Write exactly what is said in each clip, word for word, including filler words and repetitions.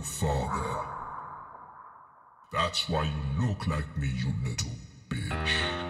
father. That's why you look like me, you little bitch.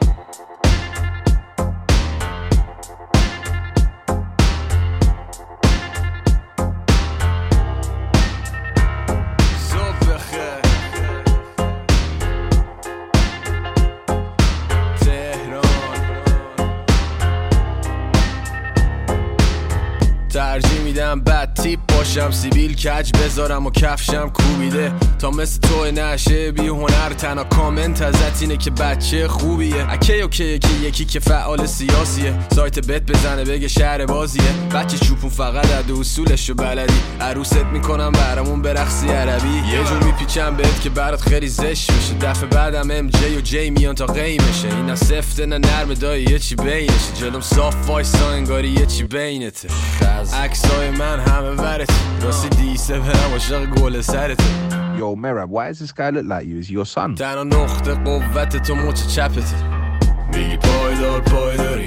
ترجیح میدم بد تیپ باشم، سیبیل کج بذارم و کفشم کوبیده تا مثل تو نشه بی هنر. تنها کامنت ازت اینه که بچه خوبیه. اکی اوکی یکی یکی که فعال سیاسیه، سایت بت بزنه بگه شهر بازیه. بچه چوپون فقط عد اصولشو بلدی، عروست میکنم برامون برقصی عربی. یه جور میپیچم بهت که برات خیلی زشت میشه، دفعه بعدم ام جی و جی میان تا قیمشه. اینا سفته نه نرم دایی یه چی بینشه، جلوم صاف وایسا انگاری یه چی بینته. عکسای من همه ورت راستی دیسه برم عاشق گل سرته. Yo, Merab, why does this guy look like you? Is he your son? تنها نقطه قوت تو مچ چپته. میگی پایدار پایداری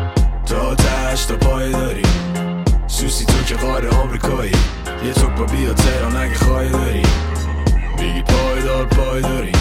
تا تش تا پای داری، سوسی تو که غار آمریکایی، یه توک با بیا تهران اگه خواهی داری. میگی پایدار پایداری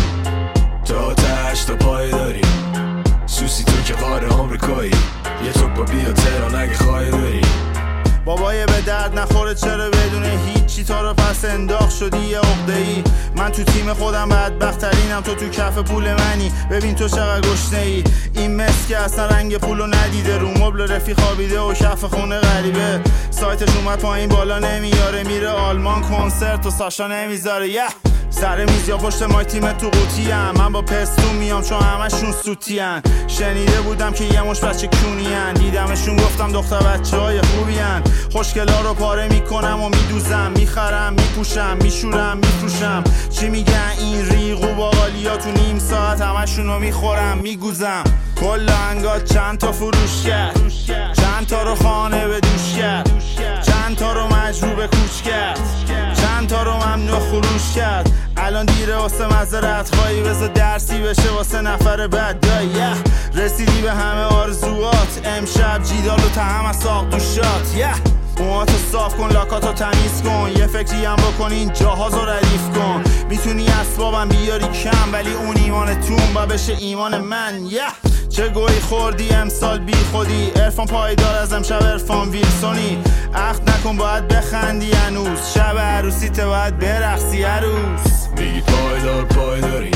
تا تش تا پای داری، سوسی تو که غار آمریکایی، یه توک با بیا تهران اگه خواهی داری. بابای به درد نخوره چرا بدون هیچی تا رو پس انداخت شدی یه عقده‌ای. من تو تیم خودم بدبخترینم، تو تو کف پول منی. ببین تو چقدر گشنه‌ای، این مس که اصلا رنگ پولو ندیده، رو مبل رفیق خوابیده و کف خونه غریبه. سایتش اومد پایین بالا نمیاره، میره آلمان کنسرت و ساشا نمیذاره. یه سر میز یا پشت مای تیم تو قوطی ام، من با پستون میام چون همشون سوتی ان. شنیده بودم که یه مش بچه کونی ان، دیدمشون گفتم دختر بچه های خوبی ان. خوشگلا رو پاره میکنم و میدوزم، میخرم میپوشم میشورم میفروشم. چی میگن این ریغ و باقالیا، تو نیم ساعت همشون رو میخورم میگوزم. کل انگات چند تا فروش کرد، چند تا رو خانه به دوش کرد، چند تا رو مجبور به کوچ کرد، چند تا رو ممنوع خروش کرد. الان دیره واسه مزرعت خواهی، بذار درسی بشه واسه نفر بعد دایی. رسیدی به همه آرزوات، امشب جیدال و تهم از ساق دوشات. موهاتو صاف کن، لاکاتو تمیز کن، یه فکری هم بکن این جاهازو ردیف کن. میتونی اسبابم بیاری کم، ولی اون ایمان تون با بشه ایمان من. yeah. چه گویی خوردی امسال بی خودی، عرفان پایدار از امشب عرفان ویلسونی. عقد نکن باید بخندی هنوز، شب عروسیت باید برقصی عروس. میگی پایدار پایداری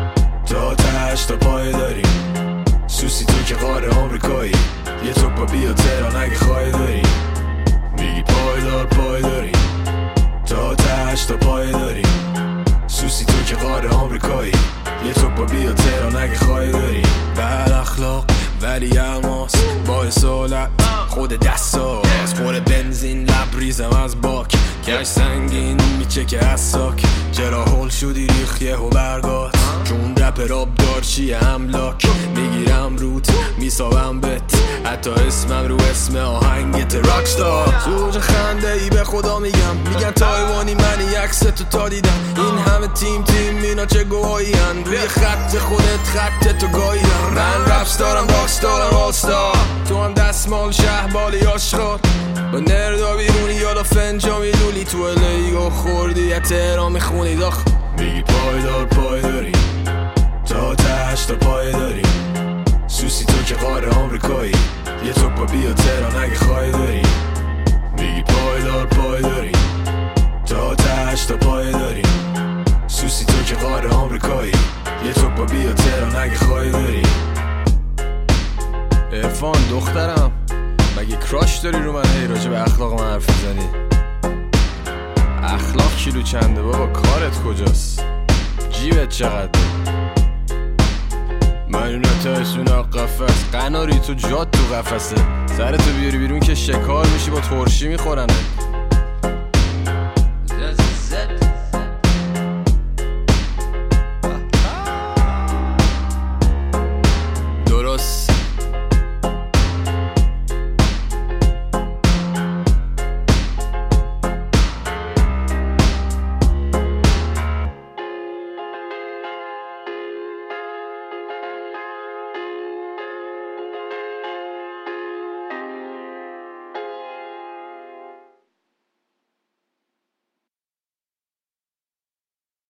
تا تش تا پای داری، سوسی تو که غار آمریکایی، یه توک با بیا تهران اگه خواهی داری. میگی پایدار پایداری تا تش تا پای داری، سوسی تو که غار آمریکایی، یه توک با بیا تهران اگه خواهی داری. بد اخلاق ولی الماس با اصالت خود دستاز، خور بنزین لبریزم از باک، کش سنگین میچکه از ساک. چرا هول شدی ریخیه و برگات، چون رپ راب دار چیه املاک. میگیرم روت میسابم بت، حتی اسمم رو اسم آهنگت راکستار. زوج خنده ای به خدا میگم، میگن تایوانی منی عکس تو تا دیدم. این همه تیم تیم اینا چه گوهایی هن، روی خط خودت خط تو گاهی هن. من رپس دارم راکس دارم آلستار، تو هم دستمال شهبالی آشغال. با نردا بیرونی یادا فنجا میلولی، تو الیگو خوردی یه تهران میخونی داخ. میگی پایدار پایداری تا تش تا پای داری، سوسی تو که غار آمریکایی، یه توک با بیا تهران اگه خواهی داری. میگی پایدار پایداری تا تش تا پای داری، سوسی تو که غار آمریکایی، یه توک با بیا تهران اگه خواهی داری. عرفان دخترم مگه کراش داری رو من، هی راجع به اخلاق من حرف میزنی؟ اخلاق کیلو چنده بابا، کارت کجاست؟ جیبت چقدر؟ مایونت هایسون قفص قناری تو جات تو قفصه، سرتو بیاری بیرون که شکار میشی با ترشی میخورنه.